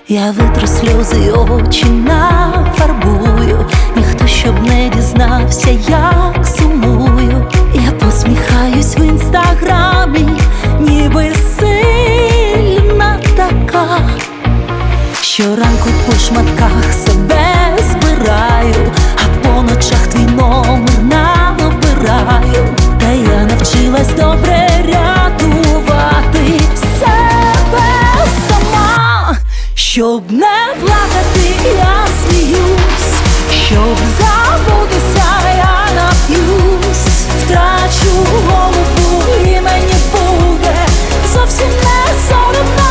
Я витру сльози й очі нафарбую, ніхто щоб не дізнався, як сумую. Я посміхаюсь в інстаграмі, ніби сильна така. Щоранку по шматках себе збираю, а по ночах твій номер набираю. Та я навчилась добре рятувати себе сама. Щоб не плакати, я сміюсь, щоб забутися, я нап'юсь. Втрачу голову і мені буде зовсім не соромно.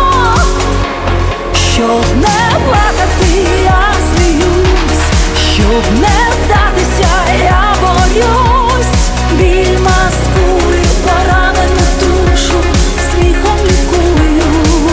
Щоб не плакати, я сміюсь, щоб не здатися, я борюсь. Біль маскую, поранену душу сміхом лікую.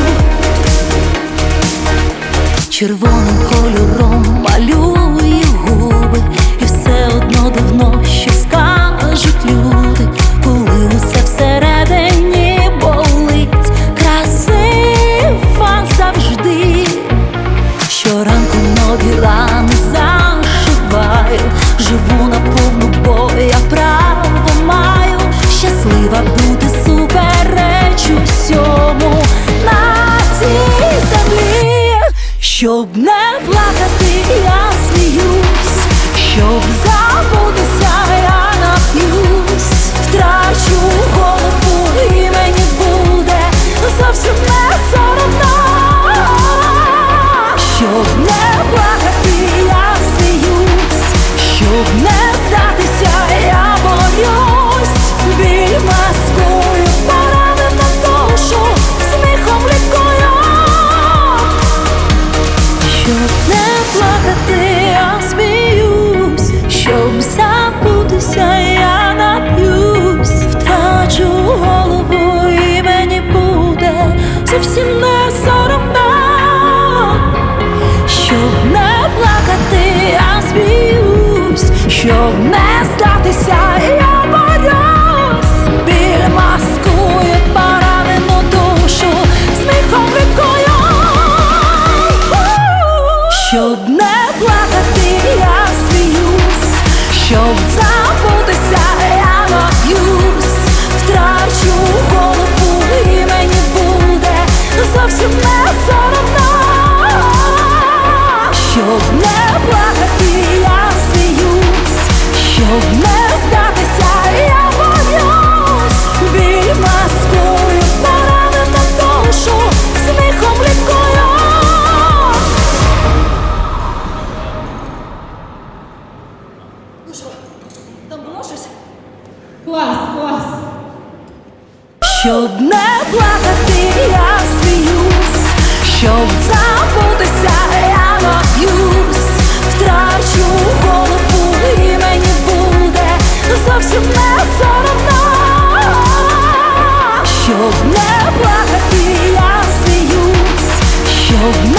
Червоним кольором малюю губи, і все одно давно що скажуть люди, коли усе всередині болить. Красива завжди. Щоранку нові рани зашиваю, живу наповну, бо я право маю. Щаслива бути супереч усьому на цій землі. Щоб не плакати, я сміюсь, щоб забутися, я нап'юсь. Втрачу голову і мені буде зовсім не соромно. Щоб не плакати, я сміюсь, щоб не здатися, я борюсь. Біль маскую, поранену душу сміхом лікую. Щоб не плакати, я сміюсь, щоб забутися, я нап'юсь. Втрачу голову і мені буде зовсім не соромно. Щоб не плакати, я сміюсь, щоб не здатися, я борюсь. Біль маскує поранену душу сміхом лікую. Щоб не плакати, я сміюсь, щоб забутися, я нап'юсь. Втрачу голову і мені буде зовсім не соромно. Щоб не плакати, я сміюсь, щоб не здатися, я борюсь. Біль маскую, поранену душу сміхом лікую. Ну що, там було щось? Клас, клас. Щоб не плакати, я сміюсь, щоб забутися, я нап'юсь. Втрачу голову і мені буде зовсім не соромно. Щоб не плакати, я сміюсь, щоб